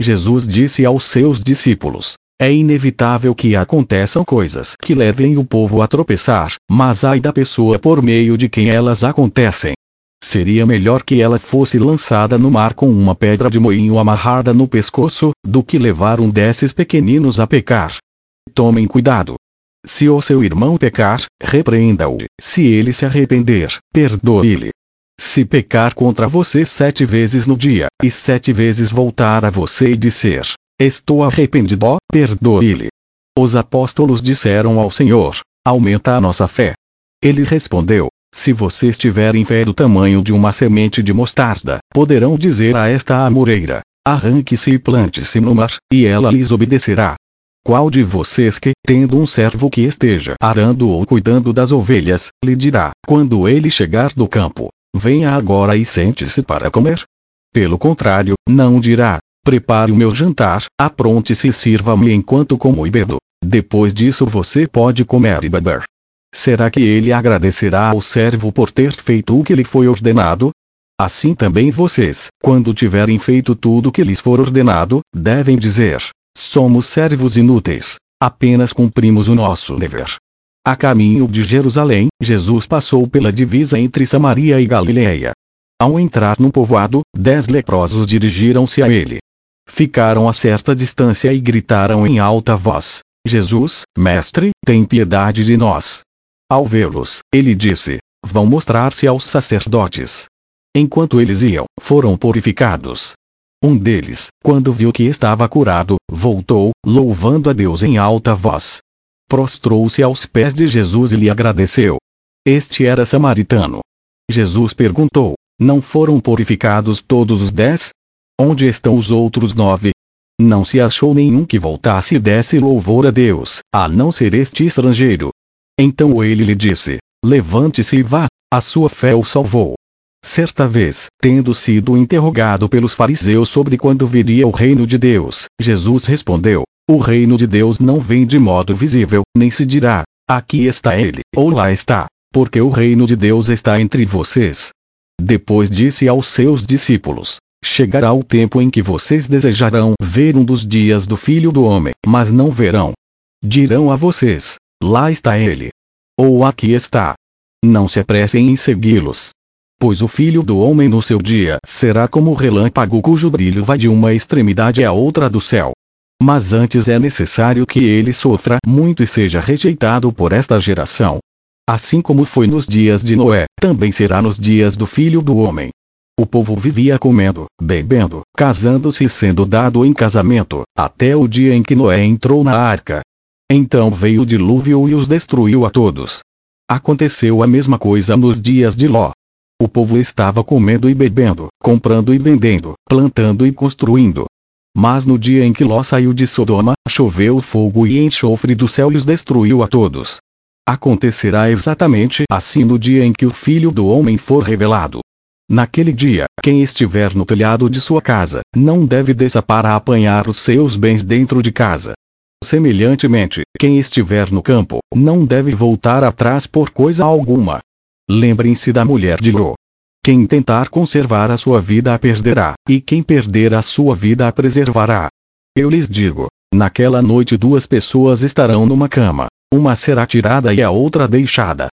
Jesus disse aos seus discípulos: é inevitável que aconteçam coisas que levem o povo a tropeçar, mas ai da pessoa por meio de quem elas acontecem. Seria melhor que ela fosse lançada no mar com uma pedra de moinho amarrada no pescoço, do que levar um desses pequeninos a pecar. Tomem cuidado. Se o seu irmão pecar, repreenda-o. Se ele se arrepender, perdoe-lhe. Se pecar contra você 7 vezes no dia, e 7 vezes voltar a você e disser: estou arrependido, perdoe-lhe. Os apóstolos disseram ao Senhor: aumenta a nossa fé. Ele respondeu: se vocês tiverem fé do tamanho de uma semente de mostarda, poderão dizer a esta amoreira: arranque-se e plante-se no mar, e ela lhes obedecerá. Qual de vocês que, tendo um servo que esteja arando ou cuidando das ovelhas, lhe dirá, quando ele chegar do campo: venha agora e sente-se para comer? Pelo contrário, não dirá: prepare o meu jantar, apronte-se e sirva-me enquanto como e bebo. Depois disso você pode comer e beber. Será que ele agradecerá ao servo por ter feito o que lhe foi ordenado? Assim também vocês, quando tiverem feito tudo o que lhes for ordenado, devem dizer: somos servos inúteis, apenas cumprimos o nosso dever. A caminho de Jerusalém, Jesus passou pela divisa entre Samaria e Galileia. Ao entrar num povoado, 10 leprosos dirigiram-se a ele. Ficaram a certa distância e gritaram em alta voz: Jesus, mestre, tem piedade de nós. Ao vê-los, ele disse: vão mostrar-se aos sacerdotes. Enquanto eles iam, foram purificados. Um deles, quando viu que estava curado, voltou, louvando a Deus em alta voz. Prostrou-se aos pés de Jesus e lhe agradeceu. Este era samaritano. Jesus perguntou: não foram purificados todos os 10? Onde estão os outros 9? Não se achou nenhum que voltasse e desse louvor a Deus, a não ser este estrangeiro. Então ele lhe disse: levante-se e vá, a sua fé o salvou. Certa vez, tendo sido interrogado pelos fariseus sobre quando viria o reino de Deus, Jesus respondeu: o reino de Deus não vem de modo visível, nem se dirá: aqui está ele, ou lá está, porque o reino de Deus está entre vocês. Depois disse aos seus discípulos: chegará o tempo em que vocês desejarão ver um dos dias do Filho do Homem, mas não verão. Dirão a vocês: lá está ele. Ou aqui está. Não se apressem em segui-los. Pois o Filho do Homem no seu dia será como o relâmpago cujo brilho vai de uma extremidade à outra do céu. Mas antes é necessário que ele sofra muito e seja rejeitado por esta geração. Assim como foi nos dias de Noé, também será nos dias do Filho do Homem. O povo vivia comendo, bebendo, casando-se e sendo dado em casamento, até o dia em que Noé entrou na arca. Então veio o dilúvio e os destruiu a todos. Aconteceu a mesma coisa nos dias de Ló. O povo estava comendo e bebendo, comprando e vendendo, plantando e construindo. Mas no dia em que Ló saiu de Sodoma, choveu fogo e enxofre do céu e os destruiu a todos. Acontecerá exatamente assim no dia em que o Filho do Homem for revelado. Naquele dia, quem estiver no telhado de sua casa, não deve descer para apanhar os seus bens dentro de casa. Semelhantemente, quem estiver no campo, não deve voltar atrás por coisa alguma. Lembrem-se da mulher de Ló. Quem tentar conservar a sua vida a perderá, e quem perder a sua vida a preservará. Eu lhes digo, naquela noite 2 pessoas estarão numa cama, uma será tirada e a outra deixada.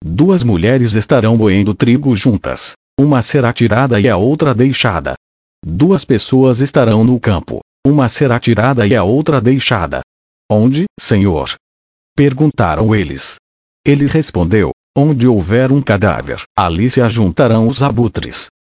2 mulheres estarão moendo trigo juntas, uma será tirada e a outra deixada. 2 pessoas estarão no campo, uma será tirada e a outra deixada. Onde, Senhor? Perguntaram eles. Ele respondeu: onde houver um cadáver, ali se ajuntarão os abutres.